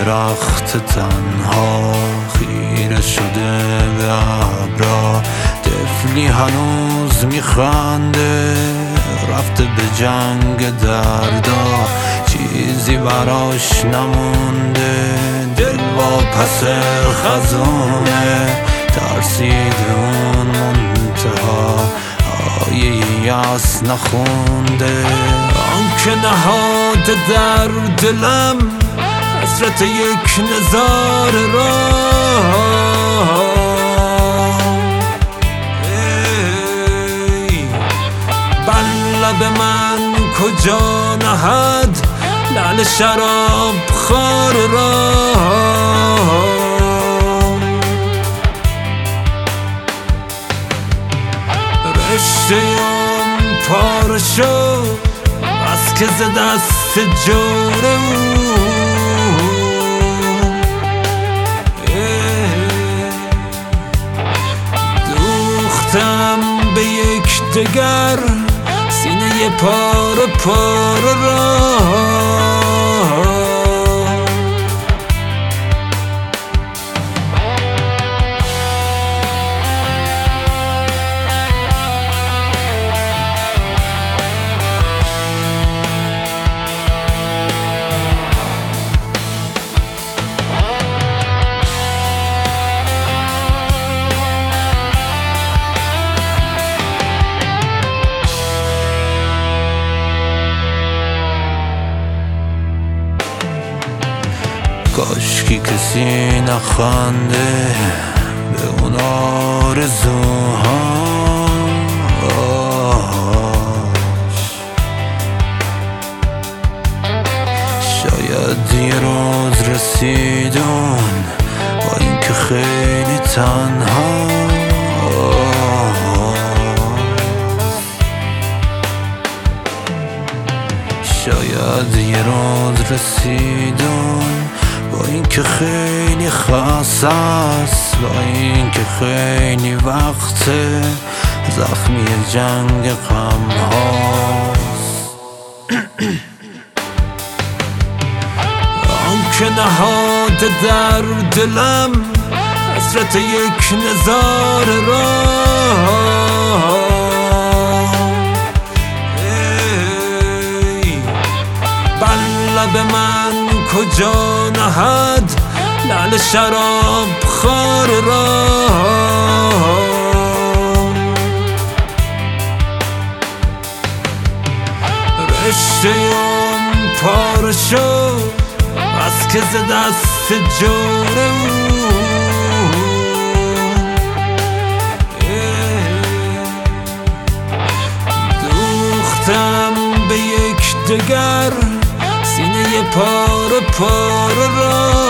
درخت تنها خیره شده به ابرا، طفلی هنوز میخنده رفته به جنگ دردا، چیزی براش نمونده دل واپس خزونه، ترسید اون منتها آیه یأس نخونده. آن که نهاده در دلم حسرت یک نظاره را، بر لب من کجا نهد لعل شراب خوار را، رشته‌ام پاره شد بس که ز دست جور او، دوختم به یک دگر سینه پاره پاره را. کاشکی کسی نخنده به اون آرزوهاش، شاید یه روز رسیدون با اینکه خیلی تنها، شاید یه روز رسیدون با اینکه خیلی خاص است، با اینکه خیلی وقت زخمی جنگ غم هاست. آن که نهاده در دلم حسرت یک نظاره را، بر لب من کجا نهد لعل شراب خوار را، رشته‌ام پاره شد بس که ز دست جور او، دوختم به یک دگر سینه پاره پاره را.